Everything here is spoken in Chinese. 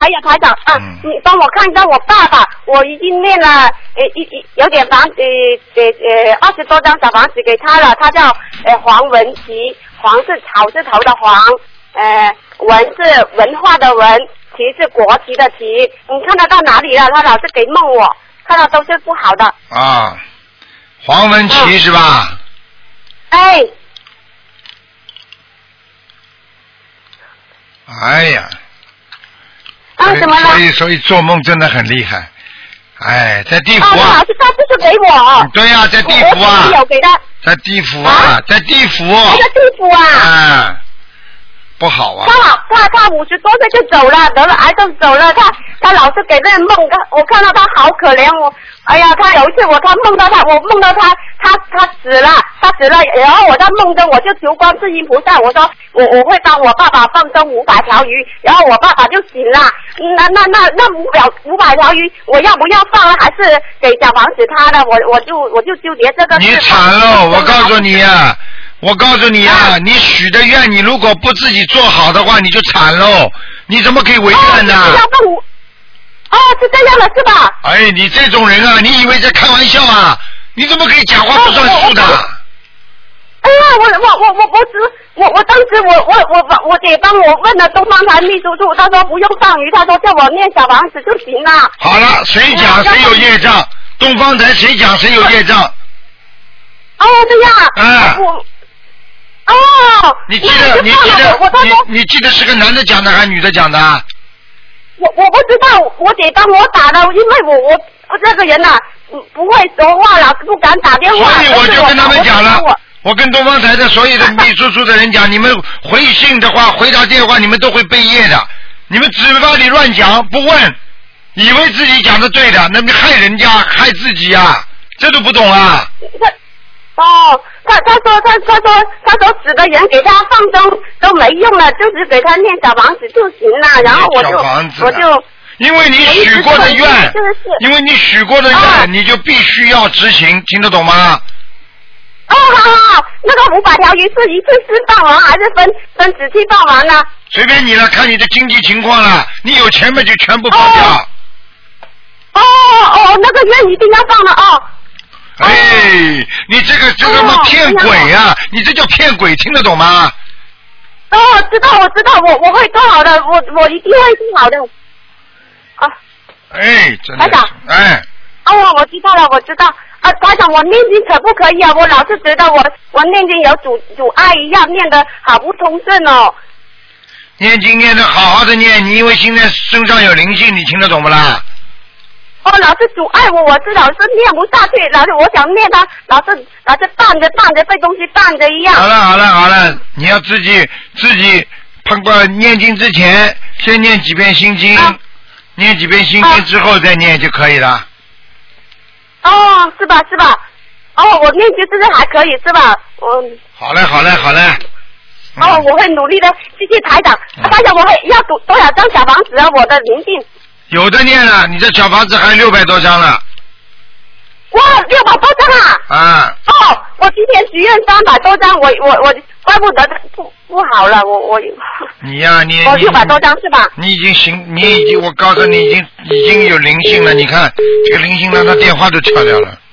有台长啊，你帮我看一下我爸爸，我已经念了有点房子20多张小房子给他了，他叫黄文琪，黄是草字头的黄，文是文化的文，旗是国旗的旗，你看得到哪里了？他老是给梦我，看到都是不好的。 啊，黄文琪是吧？ 哎。 哎呀。 怎么了？ 所以做梦真的很厉害。哎，在地府啊！ 老师，他不是给我。 对呀，在地府啊！ 我有给他。 在地府啊，在地府。 在地府啊！ 不好啊！ 他50多岁就走了，得了癌症走了。他老是给人梦，我看到他好可怜。哎呀，他有一次我梦到他死了，然后我在梦中我就求观世音菩萨，我说我会帮我爸爸放生500条鱼，然后我爸爸就醒了。那500条鱼我要不要放了，还是给小房子他呢？我就纠结这个事。 你惨了，我告诉你呀。你许的愿，你如果不自己做好的话，你就惨喽！你怎么可以违愿呢？ 是这样的，是吧？ 哎，你这种人啊，你以为在开玩笑啊？你怎么可以讲话不算数的？ 哎呀，我当时我得帮我问了东方台秘书处，他说不用放鱼，他说叫我念小房子就行了。 好了，谁讲谁有业障？东方台谁讲谁有业障？ 这样。 你记得是个男的讲的还是女的讲的？ 我不知道，我得帮我打的，因为我这个人啊，不会说话了，不敢打电话。 所以我就跟他们讲了，我跟东方台的所有的秘书处的人讲，你们回信的话，回答电话，你们都会背业的。你们只把你乱讲，不问，以为自己讲的对的，那么害人家，害自己啊，这都不懂啊。他说死的人给他放生都没用了，就是给他念小房子就行了。然后我就因为你许过的愿，你就必须要执行，听得懂吗？ 好，那个500条鱼是一次性放完还是分子期放完呢？ 随便你了，看你的经济情况了。你有钱嘛就全部放掉。 那个愿一定要放了哎，你这个嘛骗鬼啊！你这叫骗鬼，听得懂吗？ 知道，我会做好的，我一定会做好的。 真的。台长。 我知道了，台长，我念经可不可以啊？我老是觉得我念经有阻碍一样，念得好不通顺哦。 念经念得好好的念，你因为现在身上有灵性，你听得懂不啦？ 老是阻碍我是老是念不下去，老是我想念他，老是绊着被东西绊着一样。 好了，你要自己碰过念经之前，先念几遍心经，念几遍心经之后再念就可以了。 是吧？我念经这是还可以是吧？ 好嘞。 我会努力的，谢谢台长。台长，我会要多少张小房子啊？我的灵性。 有的念了，你这小房子还600多张了。 哇，600多张啊！我今天许愿300多张，我怪不得不好了，我。 你呀，你 600多张是吧？ 你已经，我告诉你已经有灵性了。你看这个灵性让他电话都敲掉了。